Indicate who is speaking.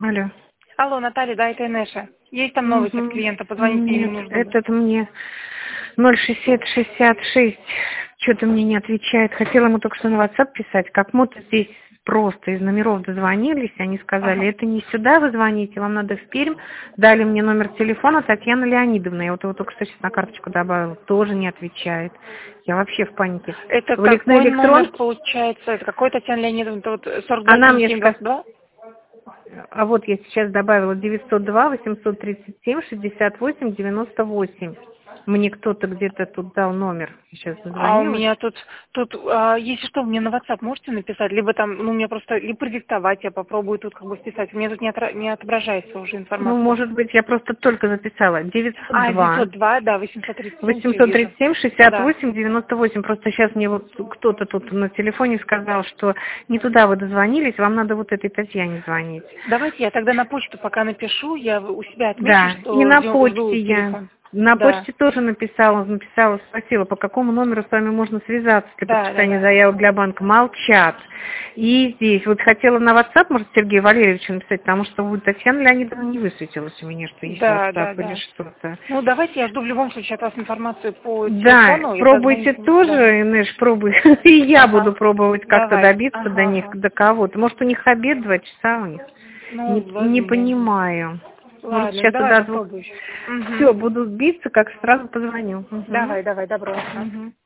Speaker 1: Алло.
Speaker 2: Алло, Наталья, да, это Инеша. Есть там новость от клиента, позвоните, или нужно?
Speaker 1: Этот мне 06066 что-то мне не отвечает. Хотела ему только что на WhatsApp писать. Как будто здесь просто из номеров дозвонились, они сказали, это не сюда вы звоните, вам надо в Пермь. Дали мне номер телефона Татьяны Леонидовны. Я вот его только что сейчас на карточку добавила. Тоже не отвечает. Я вообще в панике.
Speaker 2: Это
Speaker 1: В
Speaker 2: какой номер
Speaker 1: электронке
Speaker 2: получается? Это какой Татьяна Леонидовна? Это вот 42
Speaker 1: она мне
Speaker 2: 7722?
Speaker 1: А вот я сейчас добавила 902-837-68-98. Мне кто-то где-то тут дал номер. Сейчас
Speaker 2: А у
Speaker 1: дозвонилась.
Speaker 2: меня тут, если что, мне на WhatsApp можете написать, либо там, ну, мне просто, либо продиктовать, я попробую тут как бы вписать. У меня тут не отображается уже
Speaker 1: Ну,
Speaker 2: информация.
Speaker 1: может быть, я просто только записала. 902
Speaker 2: 902, да, 837, все вижу.
Speaker 1: 837
Speaker 2: Да.
Speaker 1: 68 98. Просто сейчас мне вот кто-то тут на телефоне сказал, что не туда вы дозвонились, вам надо вот этой Татьяне звонить.
Speaker 2: Давайте я тогда на почту пока напишу, я у себя отмечу,
Speaker 1: Да, и
Speaker 2: что
Speaker 1: на
Speaker 2: жду
Speaker 1: почте я.
Speaker 2: телефон.
Speaker 1: На
Speaker 2: Да,
Speaker 1: почте тоже написала, спросила, по какому номеру с вами можно связаться для
Speaker 2: да, да,
Speaker 1: подписания
Speaker 2: да.
Speaker 1: заявок для банка. Молчат. И здесь, вот хотела на WhatsApp, может, Сергею Валерьевичу написать, потому что у Татьяны Леонидовны не высветилось у меня, что есть
Speaker 2: Да,
Speaker 1: WhatsApp
Speaker 2: да,
Speaker 1: или
Speaker 2: да.
Speaker 1: что-то.
Speaker 2: Ну, давайте я жду в любом случае от вас информацию по
Speaker 1: Да,
Speaker 2: телефону, я
Speaker 1: пробуйте
Speaker 2: дозвонюсь. Да.
Speaker 1: тоже, Инеш, пробуй. И я буду
Speaker 2: Ага.
Speaker 1: пробовать как-то
Speaker 2: Давай.
Speaker 1: добиться до
Speaker 2: Ага,
Speaker 1: них,
Speaker 2: ага.
Speaker 1: до кого-то. Может, у них обед 2 часа у них.
Speaker 2: Ну,
Speaker 1: Не
Speaker 2: возможно.
Speaker 1: понимаю. Может,
Speaker 2: Ладно,
Speaker 1: сейчас и
Speaker 2: давай
Speaker 1: до 2.
Speaker 2: попробую еще. Угу.
Speaker 1: Все, буду биться, как сразу позвоню. Мгм.
Speaker 2: Давай, добро. Ага.
Speaker 1: Мгм.